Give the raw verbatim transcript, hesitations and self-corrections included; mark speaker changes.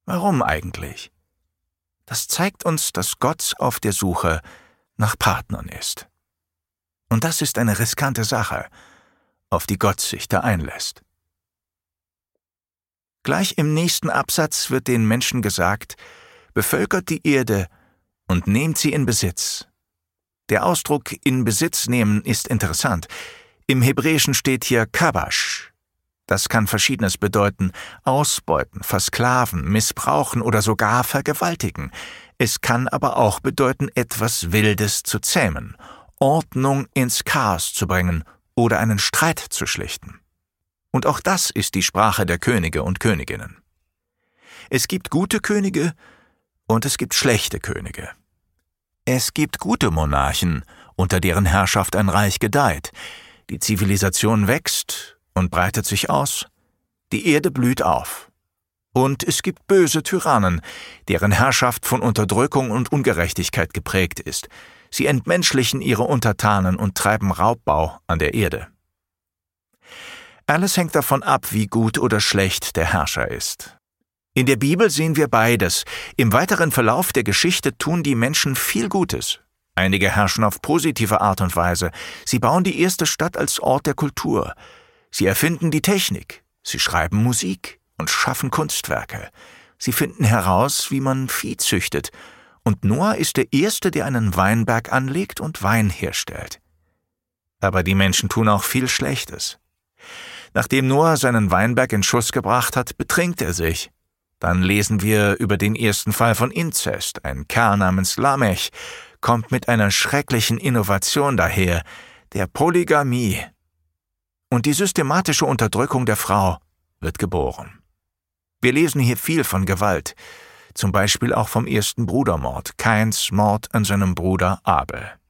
Speaker 1: Warum eigentlich? Das zeigt uns, dass Gott auf der Suche nach Partnern ist. Und das ist eine riskante Sache, auf die Gott sich da einlässt. Gleich im nächsten Absatz wird den Menschen gesagt: Bevölkert die Erde und nehmt sie in Besitz. Der Ausdruck in Besitz nehmen ist interessant. Im Hebräischen steht hier Kabash. Das kann Verschiedenes bedeuten: ausbeuten, versklaven, missbrauchen oder sogar vergewaltigen. Es kann aber auch bedeuten, etwas Wildes zu zähmen, Ordnung ins Chaos zu bringen oder einen Streit zu schlichten. Und auch das ist die Sprache der Könige und Königinnen. Es gibt gute Könige und es gibt schlechte Könige. Es gibt gute Monarchen, unter deren Herrschaft ein Reich gedeiht. Die Zivilisation wächst und breitet sich aus. Die Erde blüht auf. Und es gibt böse Tyrannen, deren Herrschaft von Unterdrückung und Ungerechtigkeit geprägt ist. Sie entmenschlichen ihre Untertanen und treiben Raubbau an der Erde. Alles hängt davon ab, wie gut oder schlecht der Herrscher ist. In der Bibel sehen wir beides. Im weiteren Verlauf der Geschichte tun die Menschen viel Gutes. Einige herrschen auf positive Art und Weise. Sie bauen die erste Stadt als Ort der Kultur. Sie erfinden die Technik. Sie schreiben Musik und schaffen Kunstwerke. Sie finden heraus, wie man Vieh züchtet. Und Noah ist der Erste, der einen Weinberg anlegt und Wein herstellt. Aber die Menschen tun auch viel Schlechtes. Nachdem Noah seinen Weinberg in Schuss gebracht hat, betrinkt er sich. Dann lesen wir über den ersten Fall von Inzest. Ein Kerl namens Lamech kommt mit einer schrecklichen Innovation daher, der Polygamie. Und die systematische Unterdrückung der Frau wird geboren. Wir lesen hier viel von Gewalt, zum Beispiel auch vom ersten Brudermord, Kains Mord an seinem Bruder Abel.